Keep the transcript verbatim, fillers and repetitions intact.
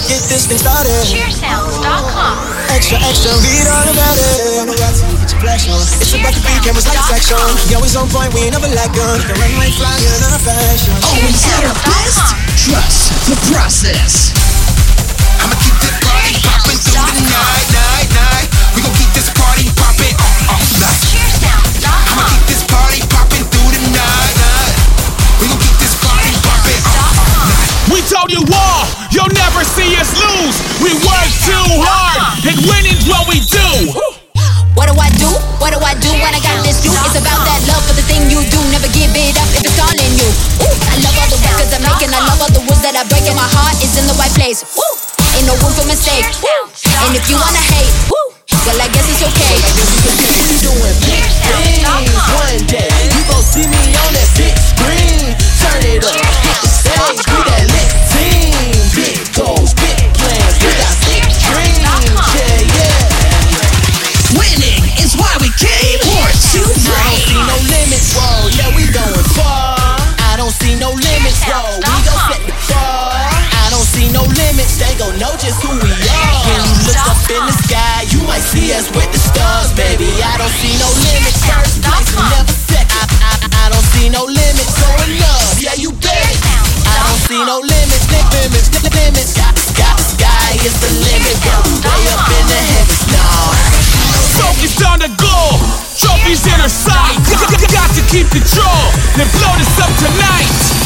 get this thing started. cheer sounds dot com. Extra, extra, read all about it. Paparazzi, get your flash on. It's about to be cameras like section. We always on point, we ain't never let go. The runway flying in our fashion. Always at our best. Trust the process. I'ma keep this party poppin' through the night, night, night. We gon' keep this party poppin' all, all night. cheer sounds dot com. I'ma keep this party poppin' through the night, night. We gon' keep this party poppin' all, all night. We told you all, you'll never see us lose. We work too hard, and winning's what we do. What do I do? What do I do when I got this juice? It's about that love for the thing you do. Never give it up if it's all in you. Ooh, I love all the records I'm making. I love all the rules that I break, and my heart is in the right place. Woo, ain't no room for mistake. Woo, and if you wanna hate, woo, well I guess it's okay. We doing big things one day. You gon' see me on that big screen. Turn it up, hit the stage. We that lit team. Big goals, big plans. We got big dreams. Yeah, yeah. Winning is why we came here to I don't see play. no limits, whoa, yeah, we going far. I don't see no limits, whoa, we gon' set the bar. I don't see no limits, they gon' know just who we are. When you look up in the sky, you might see us with the stars, baby. I don't see no limits, first place and never second. I, I, I don't see no limits, going up, yeah, you bet. I don't see no limits, limits, limits. Sky, sky, sky is the limit, go way up in the heavens, no. Focused on the goal, trophies in her sight. Got to keep control, then blow this up tonight.